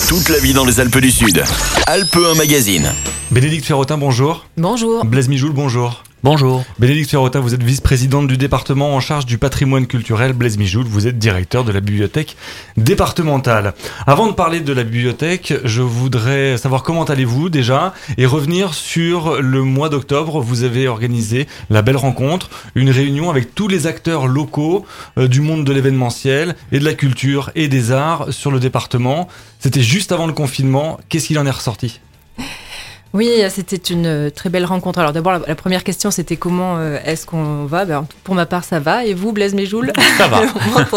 Toute la vie dans les Alpes du Sud. Alpes 1 Magazine. Bénédicte Ferrotin, bonjour. Bonjour. Blaise Mijoul, bonjour. Bonjour. Bénédicte Ferrotin, vous êtes vice-présidente du département en charge du patrimoine culturel. Blaise Mijoul, vous êtes directeur de la bibliothèque départementale. Avant de parler de la bibliothèque, je voudrais savoir comment allez-vous déjà et revenir sur le mois d'octobre. Vous avez organisé la belle rencontre, une réunion avec tous les acteurs locaux du monde de l'événementiel et de la culture et des arts sur le département. C'était juste avant le confinement. Qu'est-ce qu'il en est ressorti ? Oui, c'était une très belle rencontre. Alors d'abord, la première question, c'était comment est-ce qu'on va ? Pour ma part, ça va. Et vous, Blaise Mijoul ? Ça va.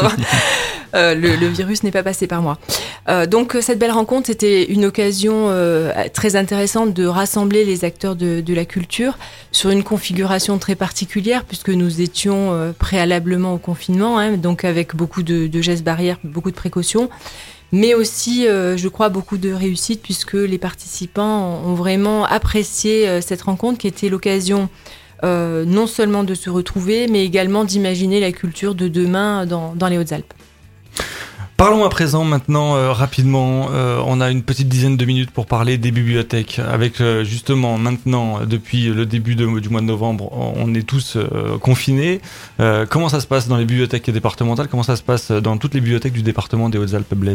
Le virus n'est pas passé par moi. Donc cette belle rencontre, c'était une occasion très intéressante de rassembler les acteurs de la culture sur une configuration très particulière, puisque nous étions préalablement au confinement, donc avec beaucoup de gestes barrières, beaucoup de précautions. Mais aussi, je crois, beaucoup de réussite, puisque les participants ont vraiment apprécié cette rencontre qui était l'occasion non seulement de se retrouver, mais également d'imaginer la culture de demain dans les Hautes-Alpes. Parlons à présent maintenant rapidement, on a une petite dizaine de minutes pour parler des bibliothèques avec justement maintenant depuis le début du mois de novembre on est tous confinés. Comment ça se passe dans les bibliothèques départementales, comment ça se passe dans toutes les bibliothèques du département des Hautes-Alpes, Blaise ?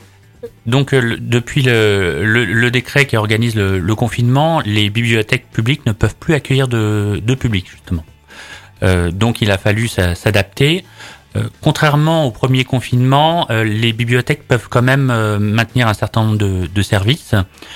Donc depuis le décret qui organise le confinement, les bibliothèques publiques ne peuvent plus accueillir de public justement. Donc il a fallu s'adapter. Contrairement au premier confinement, les bibliothèques peuvent quand même maintenir un certain nombre de services.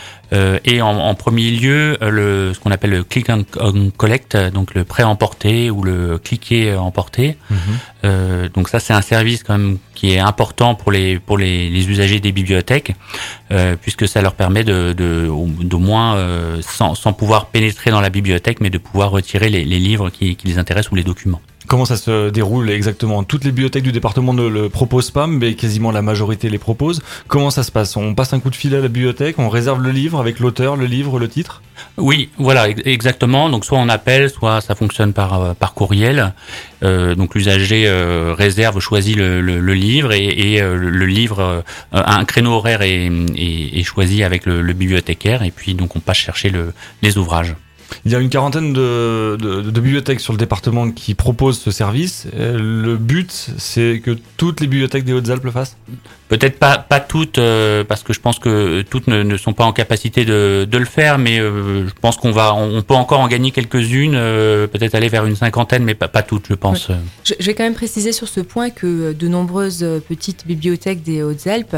Et en premier lieu, ce qu'on appelle le click and collect, donc le prêt emporté ou le cliquer emporté. Donc ça, c'est un service quand même qui est important pour les usagers des bibliothèques, puisque ça leur permet d'au moins sans pouvoir pénétrer dans la bibliothèque, mais de pouvoir retirer les livres qui les intéressent ou les documents. Comment ça se déroule exactement ? Toutes les bibliothèques du département ne le proposent pas, mais quasiment la majorité les propose. Comment ça se passe ? On passe un coup de fil à la bibliothèque, on réserve le livre avec l'auteur, le livre, le titre ? Oui, voilà, exactement. Donc soit on appelle, soit ça fonctionne par courriel. Donc l'usager réserve, choisit le livre et le livre, un créneau horaire est choisi avec le bibliothécaire et puis donc on passe chercher les ouvrages. Il y a une quarantaine de bibliothèques sur le département qui proposent ce service. Le but, c'est que toutes les bibliothèques des Hautes-Alpes le fassent ? Peut-être pas toutes, parce que je pense que toutes ne sont pas en capacité de le faire, mais je pense qu'on peut encore en gagner quelques-unes, peut-être aller vers une cinquantaine, mais pas toutes, je pense. Ouais. Je vais quand même préciser sur ce point que de nombreuses petites bibliothèques des Hautes-Alpes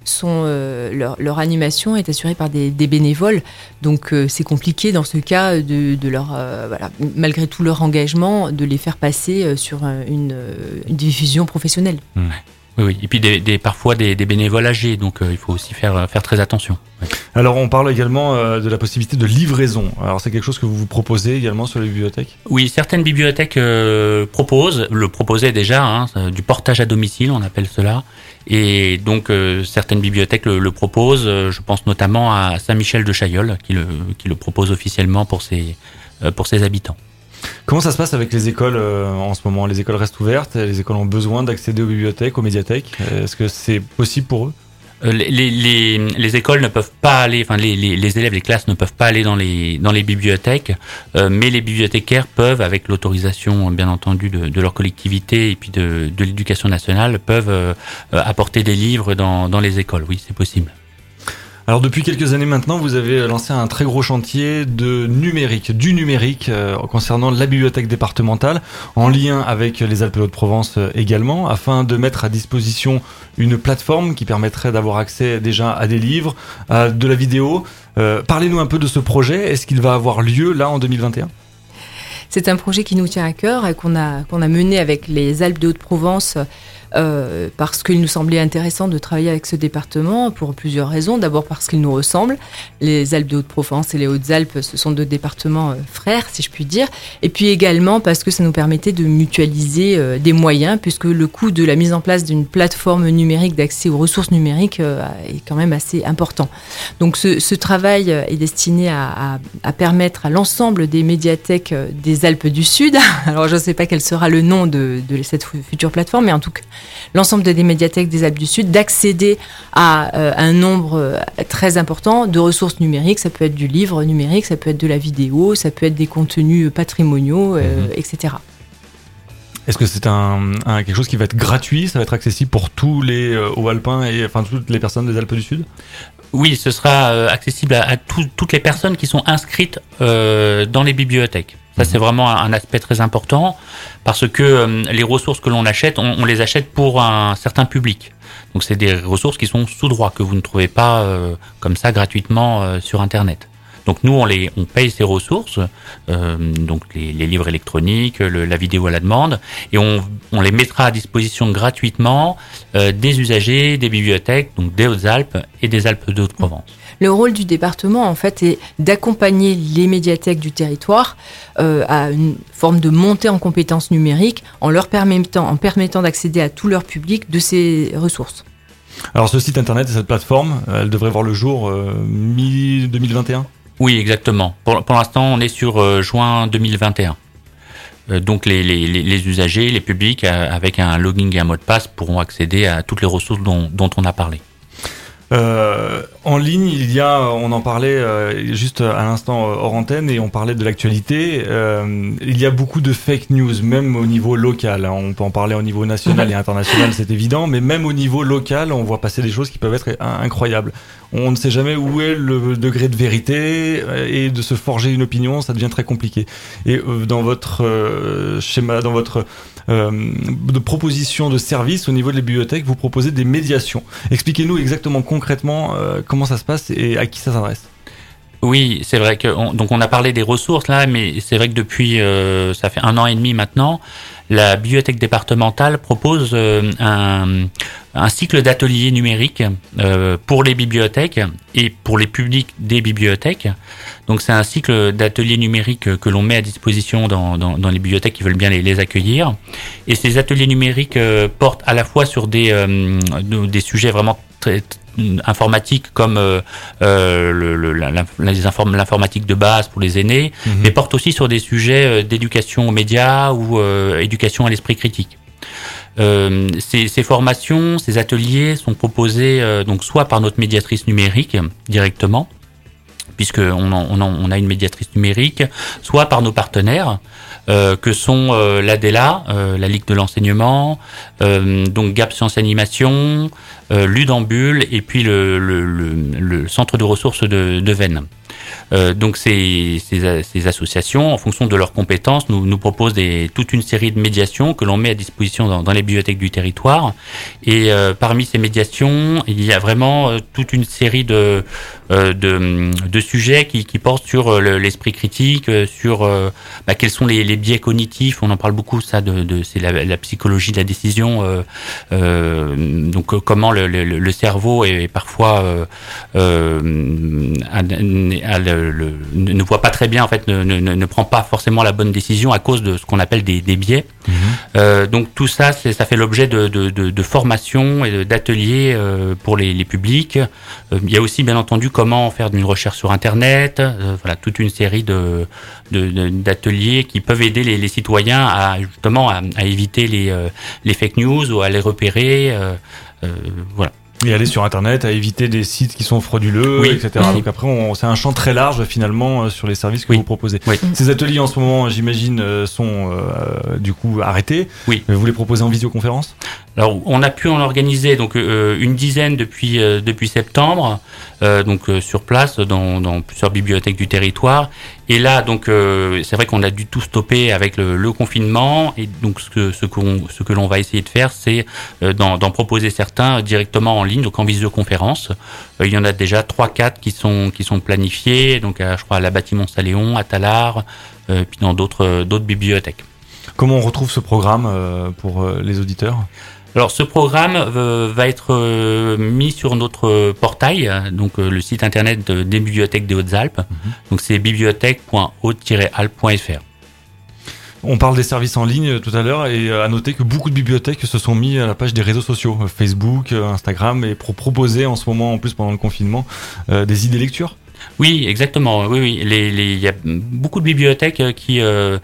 leur animation est assurée par des bénévoles, donc c'est compliqué dans ce cas de leur malgré tout leur engagement de les faire passer sur une diffusion professionnelle. Oui, et puis parfois des bénévoles âgés, donc il faut aussi faire très attention. Ouais. Alors on parle également de la possibilité de livraison. Alors c'est quelque chose que vous proposez également sur les bibliothèques ? Oui, certaines bibliothèques proposaient déjà du portage à domicile, on appelle cela. Et donc certaines bibliothèques le proposent. Je pense notamment à Saint-Michel de Chailleul qui le propose officiellement pour ses habitants. Comment ça se passe avec les écoles en ce moment ? Les écoles restent ouvertes, les écoles ont besoin d'accéder aux bibliothèques, aux médiathèques. Est-ce que c'est possible pour eux ? Les écoles ne peuvent pas aller, enfin les élèves, les classes ne peuvent pas aller dans les bibliothèques, mais les bibliothécaires peuvent, avec l'autorisation bien entendu de leur collectivité et puis de l'éducation nationale, peuvent apporter des livres dans les écoles. Oui, c'est possible. Alors depuis quelques années maintenant, vous avez lancé un très gros chantier du numérique concernant la bibliothèque départementale, en lien avec les Alpes-de-Haute-Provence également, afin de mettre à disposition une plateforme qui permettrait d'avoir accès déjà à des livres, à de la vidéo. Parlez-nous un peu de ce projet, est-ce qu'il va avoir lieu là en 2021 ? C'est un projet qui nous tient à cœur et qu'on a mené avec les Alpes-de-Haute-Provence parce qu'il nous semblait intéressant de travailler avec ce département pour plusieurs raisons. D'abord parce qu'ils nous ressemblent. Les Alpes-de-Haute-Provence et les Hautes-Alpes, ce sont deux départements frères, si je puis dire. Et puis également parce que ça nous permettait de mutualiser des moyens, puisque le coût de la mise en place d'une plateforme numérique d'accès aux ressources numériques est quand même assez important. Donc ce travail est destiné à permettre à l'ensemble des médiathèques des Alpes du Sud, alors je ne sais pas quel sera le nom de cette future plateforme, mais en tout cas l'ensemble des médiathèques des Alpes du Sud d'accéder à un nombre très important de ressources numériques. Ça peut être du livre numérique, ça peut être de la vidéo, ça peut être des contenus patrimoniaux, etc. Est-ce que c'est quelque chose qui va être gratuit? Ça va être accessible pour tous les hauts alpins et enfin toutes les personnes des Alpes du Sud? Oui, ce sera accessible à toutes les personnes qui sont inscrites dans les bibliothèques. Ça, c'est vraiment un aspect très important parce que les ressources que l'on achète, on les achète pour un certain public. Donc, c'est des ressources qui sont sous droit, que vous ne trouvez pas comme ça gratuitement sur Internet. Donc nous, on paye ces ressources, donc les livres électroniques, la vidéo à la demande, et on les mettra à disposition gratuitement des usagers, des bibliothèques, donc des Hautes-Alpes et des Alpes de Haute-Provence. Le rôle du département, en fait, est d'accompagner les médiathèques du territoire à une forme de montée en compétences numériques en permettant d'accéder à tout leur public de ces ressources. Alors ce site internet et cette plateforme, elle devrait voir le jour mi-2021 ? Oui, exactement. Pour l'instant, on est sur juin 2021. Donc les usagers, les publics, avec un login et un mot de passe, pourront accéder à toutes les ressources dont on a parlé. En ligne, on en parlait juste à l'instant hors antenne et on parlait de l'actualité. Il y a beaucoup de fake news, même au niveau local. On peut en parler au niveau national et international, c'est évident, mais même au niveau local, on voit passer des choses qui peuvent être incroyables. On ne sait jamais où est le degré de vérité et de se forger une opinion, ça devient très compliqué. Et dans votre schéma, dans votre de proposition de service au niveau de la bibliothèque, vous proposez des médiations. Expliquez-nous exactement concrètement comment ça se passe et à qui ça s'adresse. Oui, c'est vrai que on a parlé des ressources là, mais c'est vrai que depuis ça fait 1 an et demi maintenant, la bibliothèque départementale propose un cycle d'ateliers numériques pour les bibliothèques et pour les publics des bibliothèques. Donc c'est un cycle d'ateliers numériques que l'on met à disposition dans les bibliothèques qui veulent bien les accueillir. Et ces ateliers numériques portent à la fois sur des sujets vraiment très informatique comme l'informatique de base pour les aînés, mais porte aussi sur des sujets d'éducation aux médias ou éducation à l'esprit critique. Ces formations, ces ateliers sont proposés donc soit par notre médiatrice numérique directement, puisque on a une médiatrice numérique, soit par nos partenaires que sont l'ADELA, la Ligue de l'enseignement, donc Gap Science Animation, Ludambule et puis le centre de ressources de Vennes. Donc ces associations, en fonction de leurs compétences, nous proposent toute une série de médiations que l'on met à disposition dans les bibliothèques du territoire. Et parmi ces médiations, il y a vraiment toute une série de sujets qui portent sur l'esprit critique, sur quels sont les biais cognitifs. On en parle beaucoup, ça, c'est la psychologie de la décision. Donc comment le cerveau est parfois ne voit pas très bien, en fait, ne prend pas forcément la bonne décision à cause de ce qu'on appelle des biais. Donc tout ça, ça fait l'objet de formations et d'ateliers pour les publics. Il y a aussi, bien entendu, comment faire une recherche sur Internet. Voilà, toute une série d'ateliers qui peuvent aider les citoyens à éviter les fake news ou à les repérer. Voilà. Et aller sur Internet, à éviter des sites qui sont frauduleux, oui, etc. Donc après, c'est un champ très large finalement sur les services que vous proposez. Oui. Ces ateliers en ce moment, j'imagine, sont du coup arrêtés. Oui. Vous les proposez en visioconférence ? Alors, on a pu en organiser donc une dizaine depuis septembre, sur place dans plusieurs bibliothèques du territoire. Et là, donc, c'est vrai qu'on a dû tout stopper avec le confinement. Et donc, ce que l'on va essayer de faire, c'est d'en proposer certains directement en ligne, donc en visioconférence. Il y en a déjà 3-4 qui sont planifiés, donc je crois à la Bâtiment Saléon, à Tallard, puis dans d'autres bibliothèques. Comment on retrouve ce programme pour les auditeurs ? Alors ce programme va être mis sur notre portail, donc le site internet des bibliothèques des Hautes-Alpes. Donc c'est bibliothèque.haute-alpes.fr. On parle des services en ligne tout à l'heure et à noter que beaucoup de bibliothèques se sont mis à la page des réseaux sociaux, Facebook, Instagram, et pour proposer en ce moment, en plus pendant le confinement, des idées lecture. Oui, exactement. Oui. Il y a beaucoup de bibliothèques qui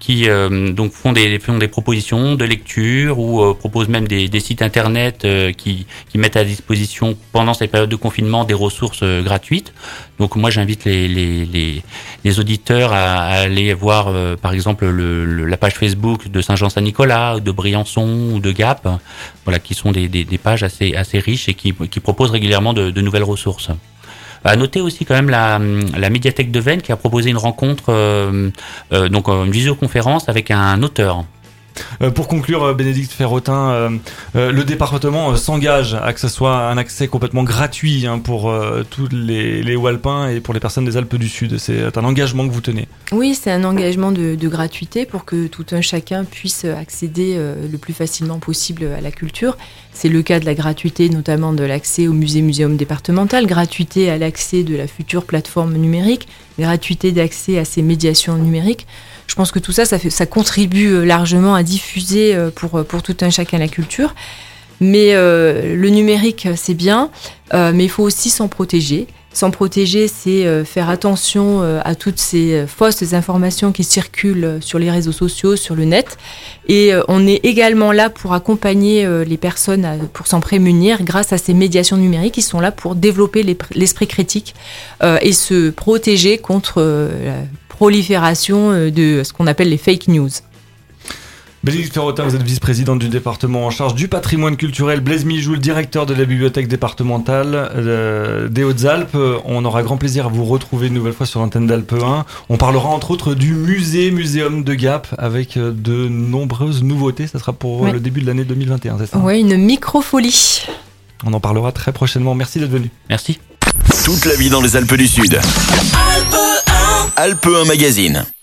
qui donc font des propositions de lecture ou proposent même des sites internet qui mettent à disposition pendant cette période de confinement des ressources gratuites. Donc moi j'invite les auditeurs à aller voir par exemple la page Facebook de Saint-Jean-Saint-Nicolas, de Briançon ou de Gap, voilà, qui sont des pages assez riches et qui proposent régulièrement de nouvelles ressources. À noter aussi quand même la médiathèque de Veynes qui a proposé une rencontre, donc une visioconférence avec un auteur. Pour conclure, Bénédicte Ferrotin, le département s'engage à que ce soit un accès complètement gratuit pour tous les Hauts-Alpins et pour les personnes des Alpes du Sud. C'est un engagement que vous tenez. Oui, c'est un engagement de gratuité pour que tout un chacun puisse accéder le plus facilement possible à la culture. C'est le cas de la gratuité, notamment de l'accès au muséum départemental, gratuité à l'accès de la future plateforme numérique, gratuité d'accès à ces médiations numériques. Je pense que tout ça, ça contribue largement à diffuser pour tout un chacun la culture. Mais le numérique, c'est bien, mais il faut aussi s'en protéger. S'en protéger, c'est faire attention à toutes ces fausses informations qui circulent sur les réseaux sociaux, sur le net. Et on est également là pour accompagner les personnes pour s'en prémunir grâce à ces médiations numériques qui sont là pour développer l'esprit critique et se protéger contre la prolifération de ce qu'on appelle les fake news. Bénédicte Ferrotin, vous êtes vice-présidente du département en charge du patrimoine culturel. Blaise Mijoul, directeur de la bibliothèque départementale des Hautes-Alpes. On aura grand plaisir à vous retrouver une nouvelle fois sur l'antenne d'Alpe 1. On parlera entre autres du muséum de Gap avec de nombreuses nouveautés. Ça sera pour le début de l'année 2021, c'est ça ? Oui, une microfolie. On en parlera très prochainement. Merci d'être venu. Merci. Toute la vie dans les Alpes du Sud. Alpe 1 Magazine.